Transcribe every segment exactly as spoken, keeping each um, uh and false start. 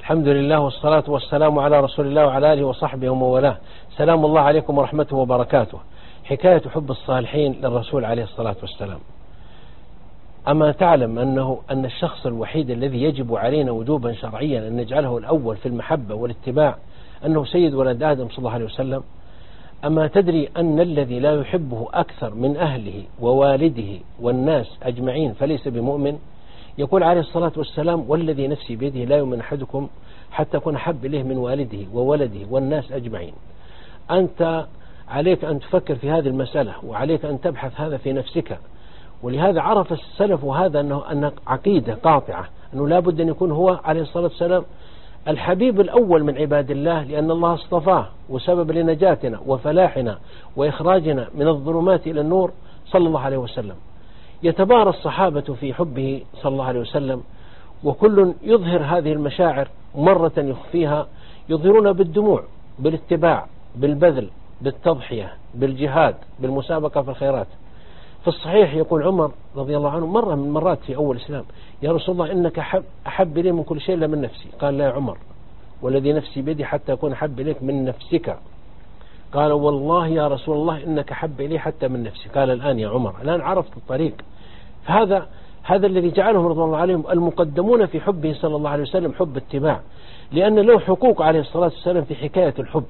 الحمد لله والصلاة والسلام على رسول الله وعلى آله وصحبه ومن والاه. سلام الله عليكم ورحمته وبركاته. حكاية حب الصالحين للرسول عليه الصلاة والسلام. أما تعلم أنه أن الشخص الوحيد الذي يجب علينا وجوبا شرعيا أن نجعله الأول في المحبة والاتباع أنه سيد ولد آدم صلى الله عليه وسلم؟ أما تدري أن الذي لا يحبه أكثر من أهله ووالده والناس أجمعين فليس بمؤمن؟ يقول عليه الصلاة والسلام: والذي نفسي بيده لا يؤمن أحدكم حتى أكون أحب إليه من والده وولده والناس أجمعين. أنت عليك أن تفكر في هذه المسألة، وعليك أن تبحث هذا في نفسك. ولهذا عرف السلف هذا أنه أن عقيدة قاطعة أنه لا بد أن يكون هو عليه الصلاة والسلام الحبيب الأول من عباد الله، لأن الله اصطفاه وسبب لنجاتنا وفلاحنا وإخراجنا من الظلمات إلى النور صلى الله عليه وسلم. يتبارى الصحابة في حبه صلى الله عليه وسلم، وكل يظهر هذه المشاعر، مرة يخفيها، يظهرون بالدموع، بالاتباع، بالبذل، بالتضحية، بالجهاد، بالمسابقة في الخيرات. في الصحيح يقول عمر رضي الله عنه مرة من مرات في أول الإسلام: يا رسول الله إنك أحب, أحب إلي من كل شيء إلا من نفسي. قال: لا يا عمر، والذي نفسي بيدي حتى أكون أحب إليك من نفسك. قال: والله يا رسول الله إنك أحب إلي حتى من نفسي. قال: الآن يا عمر، الآن عرفت الطريق. فهذا هذا الذي جعلهم رضي الله عليهم المقدمون في حبه صلى الله عليه وسلم حب اتباع، لأن له حقوق عليه الصلاة والسلام في حكاية الحب: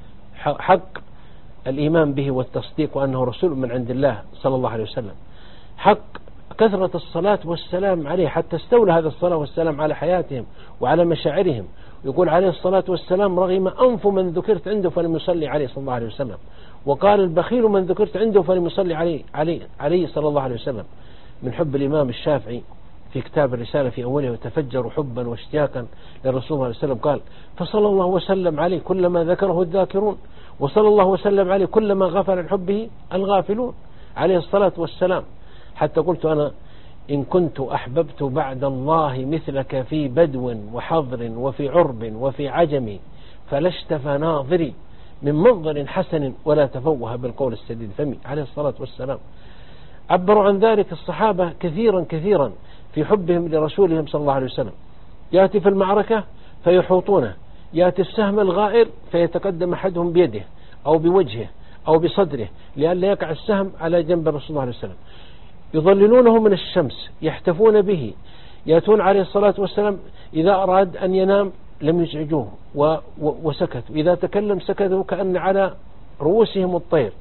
حق الإيمان به والتصديق وأنه رسول من عند الله صلى الله عليه وسلم، حق كثرة الصلاة والسلام عليه حتى استولى هذا الصلاة والسلام على حياتهم وعلى مشاعرهم. يقول عليه الصلاة والسلام: رغم أنف من ذكرت عنده فلم يصلي عليه صلى الله عليه وسلم. وقال: البخيل من ذكرت عنده فلم يصلي عليه, عليه, عليه صلى الله عليه وسلم. من حب الإمام الشافعي في كتاب الرسالة في أوله: وتفجروا حبا واشتياقا للرسول صلى الله عليه وسلم. قال: فصلى الله وسلم عليه كلما ذكره الذاكرون، وصلى الله وسلم عليه كلما غفل عن حبه الغافلون عليه الصلاة والسلام. حتى قلت أنا: إن كنت أحببت بعد الله مثلك في بدو وحضر وفي عرب وفي عجم فلاشتفى ناظري من منظر حسن ولا تفوه بالقول السديد فمي عليه الصلاة والسلام. عبروا عن ذلك الصحابة كثيرا كثيرا في حبهم لرسولهم صلى الله عليه وسلم. يأتي في المعركة فيحوطونه، يأتي السهم الغائر فيتقدم أحدهم بيده أو بوجهه أو بصدره لئلا يقع السهم على جنب الرسول صلى الله عليه وسلم. يظللونه من الشمس، يحتفون به، يأتون عليه الصلاة والسلام إذا أراد أن ينام لم يزعجوه وسكتوا، إذا تكلم سكتوا كأن على رؤوسهم الطير.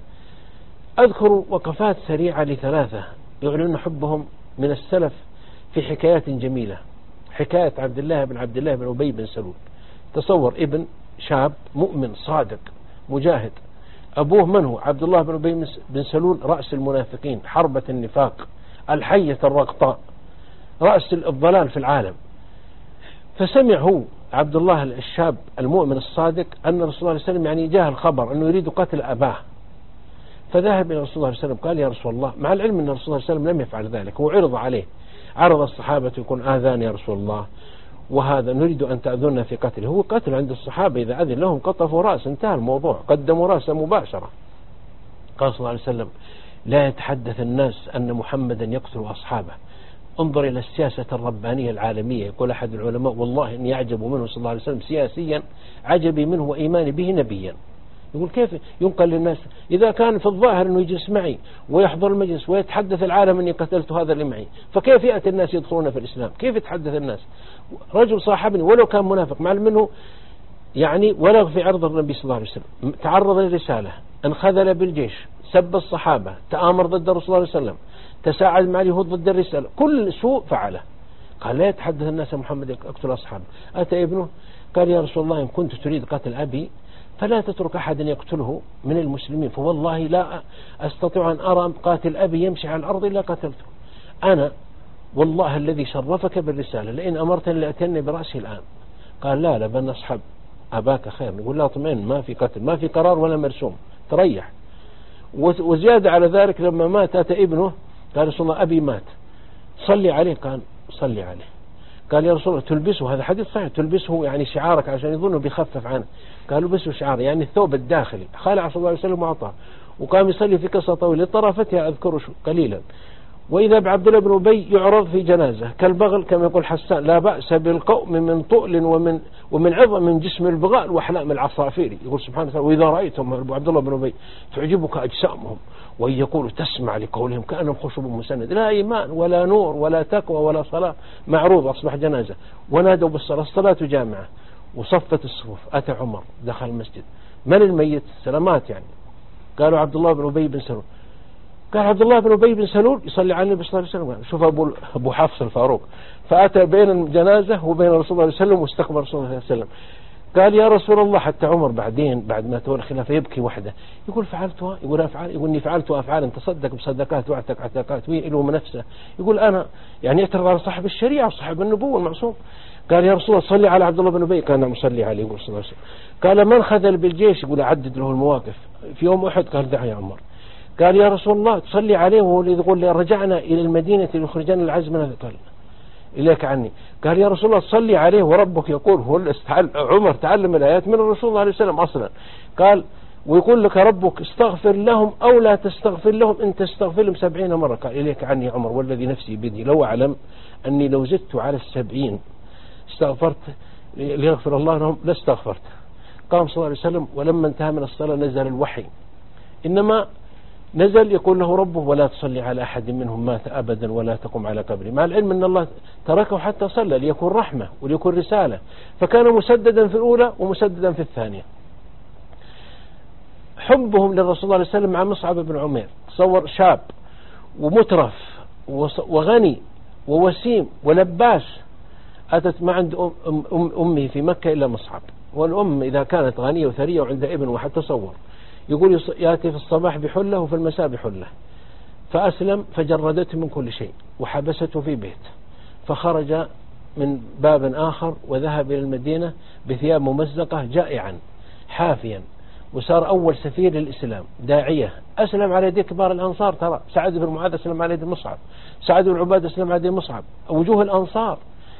أذكر وقفات سريعة لثلاثة يعلن حبهم من السلف في حكايات جميلة. حكاية عبد الله بن عبد الله بن أبي بن سلول. تصور ابن شاب مؤمن صادق مجاهد، أبوه من هو؟ عبد الله بن أبي بن سلول، رأس المنافقين، حربة النفاق، الحية الرقطاء، رأس الضلال في العالم. فسمع هو عبد الله الشاب المؤمن الصادق أن الرسول صلى الله عليه وسلم يعني جاء الخبر أنه يريد قتل أباه، فذهب إلى الرسول صلى الله عليه وسلم قال: يا رسول الله، مع العلم أن الرسول صلى الله عليه وسلم لم يفعل ذلك، هو عرض عليه، عرض الصحابة يكون آذان يا رسول الله وهذا نريد أن تأذنا في قتله. هو قتل عند الصحابة، إذا أذن لهم قطفوا رأس، انتهى الموضوع، قدموا رأسه مباشرة. قال صلى الله عليه وسلم: لا يتحدث الناس أن محمدا يقتل أصحابه. انظر إلى السياسة الربانية العالمية. يقول أحد العلماء: والله إن يعجب منه صلى الله عليه وسلم سياسيا عجبي منه وإيماني به نبيا. يقول كيف ينقل للناس إذا كان في الظاهر أنه يجلس معي ويحضر المجلس ويتحدث العالم أني قتلت هذا اللي معي، فكيف يأتي الناس يدخلون في الإسلام؟ كيف يتحدث الناس؟ رجل صاحبني ولو كان منافق، معلم منه يعني ولو في عرض النبي صلى الله عليه وسلم، تعرض للرسالة، انخذل بالجيش، سب الصحابة، تآمر ضد الرسول صلى الله عليه وسلم، تساعد مع اليهود ضد الرسالة، كل سوء فعله. قال: لا يتحدث الناس محمد يقتل أصحابه. أتى ابنه قال: يا رسول الله، إن كنت تريد قتل أبي فلا تترك أحد يقتله من المسلمين، فوالله لا أستطيع أن أرى قاتل أبي يمشي على الأرض إلا قتلته. أنا والله الذي شرفك بالرسالة لئن أمرتني لأتني برأسي الآن. قال: لا لا، بل نصحب أباك خير. يقول: لا طمئن، ما في قتل، ما في قرار ولا مرسوم، تريح. وزيادة على ذلك لما مات أتى ابنه قال: رسول الله أبي مات، صلي عليه. قال: صلي عليه. قال: يا رسول الله تلبسه، هذا حديث صحيح، تلبسه يعني شعارك عشان يظنه بيخفف عنه. قال: لبسه شعار يعني الثوب الداخلي. خلع صلى الله عليه وسلم وعطاه، وقام يصلي في قصة طويلة طرفتها أذكر قليلا. وإذا بعبد الله بن أبي يعرض في جنازة كالبغل كما يقول حسان لا بأس بالقوم من طؤل ومن ومن عظم من جسم البغال وأحلام العصافير. يقول سبحانه وتعالى وإذا رأيتم عبد الله بن أبي تعجبك أجسامهم وإن يقولوا تسمع لقولهم كأنهم خشب مسند، لا إيمان ولا نور ولا تقوى ولا صلاة، معروض أصبح جنازة. ونادوا بالصلاة، الصلاة جامعة وصفت الصفوف. أتى عمر دخل المسجد، من الميت؟ سلامات يعني. قالوا عبد الله بن أبي بن سلول. قال عبد الله بن أبي بن سلول يصلي على النبي صلى الله عليه وسلم. شوف أبو أبو حفص الفاروق، فأتى بين الجنازة وبين رسول الله صلى الله عليه وسلم واستقبل رسول الله صلى الله عليه وسلم. قال يا رسول الله، حتى عمر بعدين بعد ما تولى الخلافة يبكي وحده، يقول فعلتها، يقول أفعال، يقول إني فعلت أفعال تصدق بصدقات واعتق اعتقات ويلو من نفسه، يقول أنا يعني يعترض على صاحب الشريعة وصاحب النبوة المعصوم. قال يا رسول الله صلي على عبد الله بن أبي. كان مصلي عليه يقول صلى الله عليه وسلم. قال من خذل بالجيش؟ يقول أعدد له المواقف في يوم أحد. قال دع يا عمر. قال يا رسول الله تصلي عليه وهو اللي يقول لي رجعنا إلى المدينة ليخرجنا العز منها. قال إليك عني. قال يا رسول الله صلي عليه وربك يقول. هو عمر تعلم الآيات من الرسول صلى الله عليه وسلم أصلا. قال ويقول لك ربك استغفر لهم أو لا تستغفر لهم، إن تستغفر لهم سبعين مرة. قال إليك عني يا عمر والذي نفسي بيدي لو أعلم أني لو زدت على السبعين استغفرت ليغفر الله لهم لاستغفرت. قام صلى الله عليه وسلم، ولما انتهى من الصلاة نزل الوحي، إنما نزل يقول له ربه ولا تصلي على أحد منهم مات أبدا ولا تقم على قبره، مع العلم أن الله تركه حتى صلى ليكون رحمة وليكون رسالة، فكان مسددا في الأولى ومسددا في الثانية. حبهم للرسول صلى الله عليه وسلم مع مصعب بن عمير، تصور شاب ومترف وغني ووسيم ولباس، أتت ما عند أم أم أمه في مكة إلا مصعب، والأم إذا كانت غنية وثرية وعندها ابن واحد تصور، يقول يأتي في الصباح بحلة وفي المساء بحلة. فأسلم فجردته من كل شيء وحبسته في بيت، فخرج من باب آخر وذهب إلى المدينة بثياب ممزقة جائعا حافيا، وصار أول سفير للإسلام داعية. أسلم على يد كبار الأنصار، ترى سعد بن معاذ أسلم على يد مصعب، سعد بن عبادة أسلم على يد مصعب، وجوه الأنصار.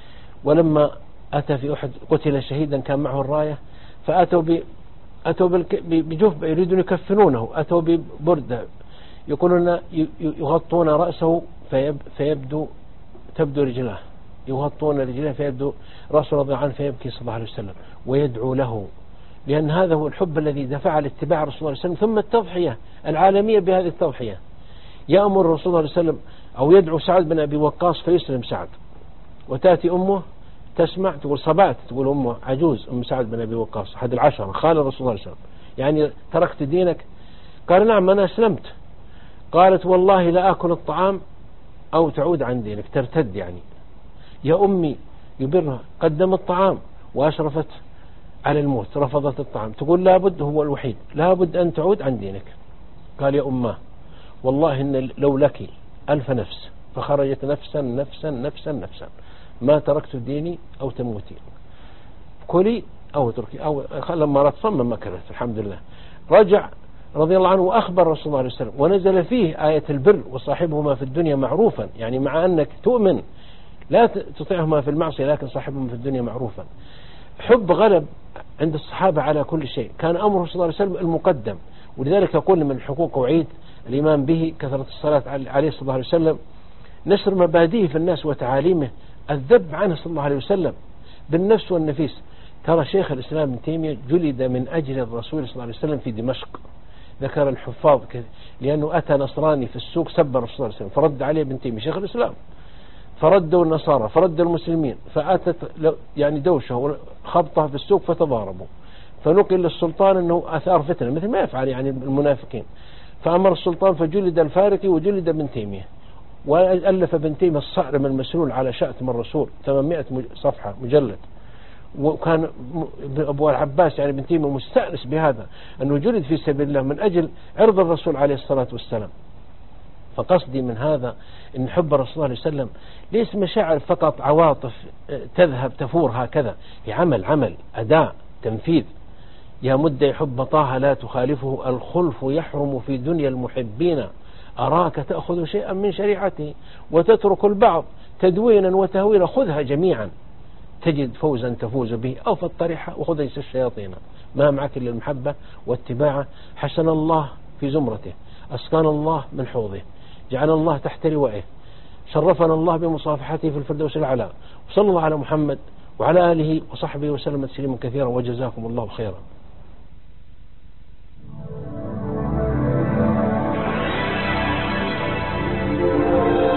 ولما أتى في أحد قتل شهيدا كان معه الراية، فأتوا ب أتوا بجفة يريدون يكفنونه، أتوا ببردة يقولون يغطون رأسه فيبدو تبدو رجله، يغطون رجله فيبدو رأسه رضي عنه فيبكي صلى الله عليه وسلم ويدعو له، لأن هذا هو الحب الذي دفع لاتباع رسول الله عليه وسلم. ثم التضحية العالمية بهذه التضحية، يأمر رسول الله عليه وسلم أو يدعو سعد بن أبي وقاص فيسلم سعد، وتأتي أمه تسمع تقول صبعت، تقول أمه عجوز أم سعد بن أبي وقاص أحد العشرة خال الرسول صلى الله عليه وسلم، يعني تركت دينك؟ قال نعم أنا أسلمت. قالت والله لا أكل الطعام أو تعود عن دينك، ترتد يعني. يا أمي يبرها، قدم الطعام وأشرفت على الموت، رفضت الطعام، تقول لابد هو الوحيد لابد أن تعود عن دينك. قال يا أمه والله إن لو لك ألف نفس فخرجت نفسا نفسا نفسا نفسا ما تركت ديني أو تموتي، كلي أو تركي أو لما رأت صمم ما كانت الحمد لله. رجع رضي الله عنه وأخبر رسول الله عليه وسلم، ونزل فيه آية البر وصاحبهما في الدنيا معروفا، يعني مع أنك تؤمن لا تطيعهما في المعصية لكن صاحبهما في الدنيا معروفا. حب غلب عند الصحابة على كل شيء، كان أمره صلى الله عليه وسلم المقدم، ولذلك يقول من الحقوق وعيد الإيمان به كثرة الصلاة عليه صلى الله عليه وسلم، نشر مبادئه في الناس وتعاليمه، الذب عنه صلى الله عليه وسلم بالنفس والنفيس. ترى شيخ الإسلام ابن تيمية جلد من أجل الرسول صلى الله عليه وسلم في دمشق، ذكر الحفاظ لأنه أتى نصراني في السوق سب الرسول صلى الله عليه وسلم، فرد عليه ابن تيمية شيخ الإسلام، فردوا النصارى فردوا المسلمين، فأتت يعني دوشة خبطها في السوق فتضاربوا، فنقل للسلطان أنه أثار فتنة مثل ما يفعل يعني المنافقين، فأمر السلطان فجلد الفارقي وجلد ابن تيمية، وألف ابن تيمية الصارم المسلول على شأتم الرسول ثمانمائة صفحة مجلد. وكان أبو العباس يعني ابن تيمية مستأنس بهذا أنه جلد في سبيل الله من أجل عرض الرسول عليه الصلاة والسلام. فقصدي من هذا أن حب الرسول صلى الله عليه وسلم ليس مشاعر فقط عواطف تذهب تفور هكذا، هي عمل عمل أداء تنفيذ. يا مد حب طه لا تخالفه، الخلف يحرم في دنيا المحبين، أراك تأخذ شيئا من شريعته وتترك البعض تدوينا وتهويلا، خذها جميعا تجد فوزا تفوز به، أو في الطريحة وخذ ليس الشياطين، ما معك إلا المحبة واتباعه. حسن الله في زمرته، أسكن الله من حوضه، جعل الله تحت لوائه، شرفنا الله بمصافحته في الفردوس الأعلى. وصلى الله على محمد وعلى آله وصحبه وسلم تسليما كثيرا، وجزاكم الله خيرا.